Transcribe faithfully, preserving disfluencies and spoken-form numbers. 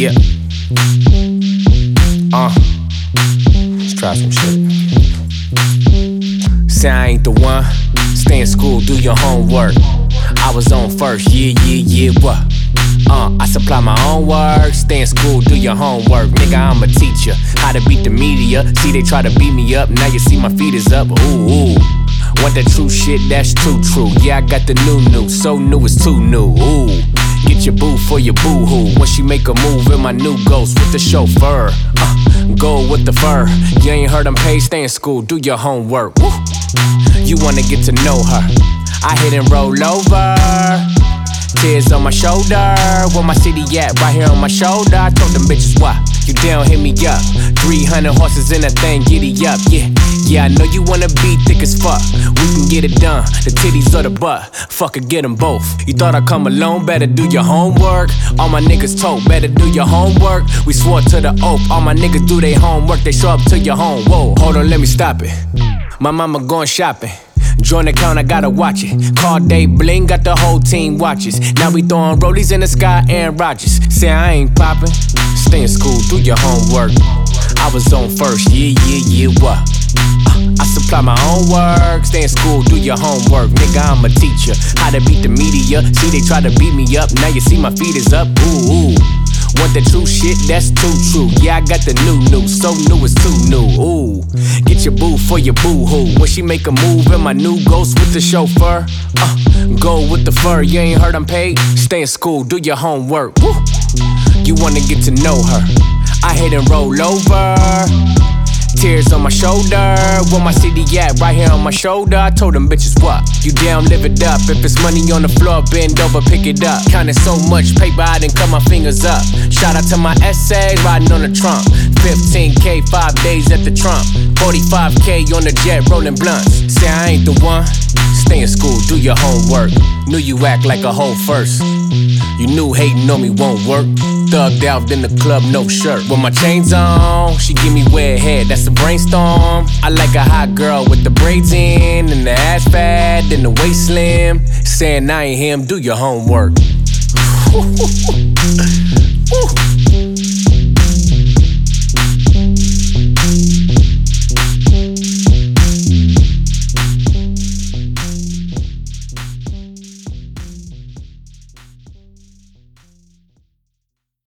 Yeah. Uh. Let's try some shit. Say I ain't the one. Stay in school, do your homework. I was on first, yeah, yeah, yeah, what? Uh, I supply my own work. Stay in school, do your homework. Nigga, I'm a teacher. How to beat the media. See, they try to beat me up. Now you see my feet is up. Ooh, ooh. Want that true shit, that's too true. Yeah, I got the new new. So new, it's too new. Ooh. Get your boo for your boo-hoo. When she make a move in my new ghost with the chauffeur. Uh, go with the fur. You ain't heard I'm paid, stay in school, do your homework. Woo. You wanna get to know her. I hit and roll over. Tears on my shoulder. Where my city at? Right here on my shoulder. I told them bitches what? You down, hit me up. three hundred horses in a thing, giddy up, yeah. Yeah, I know you wanna be thick as fuck. We can get it done, the titties or the butt. Fuck it, get them both. You thought I'd come alone, better do your homework. All my niggas told, better do your homework. We swore to the oath, all my niggas do their homework. They show up to your home, whoa. Hold on, let me stop it. My mama going shopping. Join account, I gotta watch it. Call day bling, got the whole team watches. Now we throwing rollies in the sky, Aaron Rodgers. Say I ain't poppin', stay in school, do your homework. I was on first, yeah, yeah, yeah, what? Uh, I supply my own work. Stay in school, do your homework. Nigga, I'm a teacher. How to beat the media. See, they try to beat me up. Now you see my feet is up. Ooh, ooh. Want the true shit, that's too true. Yeah, I got the new new, so new it's too new. Ooh, get your boo for your boo-hoo. When she make a move in my new ghost with the chauffeur. Uh, go with the fur, you ain't heard I'm paid. Stay in school, do your homework. Woo. You wanna get to know her. I hit and roll over. Tears on my shoulder. Where my city at? Right here on my shoulder. I told them bitches what? You down, live it up. If it's money on the floor, bend over, pick it up. Counting so much paper, I didn't cut my fingers up. Shout out to my essay, riding on the trunk. fifteen K, five days at the Trump. forty-five K on the jet, rolling blunts. Say I ain't the one. Stay in school, do your homework. Knew you act like a hoe first. You knew hating on me won't work. Thugged out in the club, no shirt. With my chains on, she give me wet head, that's a brainstorm. I like a hot girl with the braids in, and the ass fat, and the waist slim. Saying I ain't him, do your homework.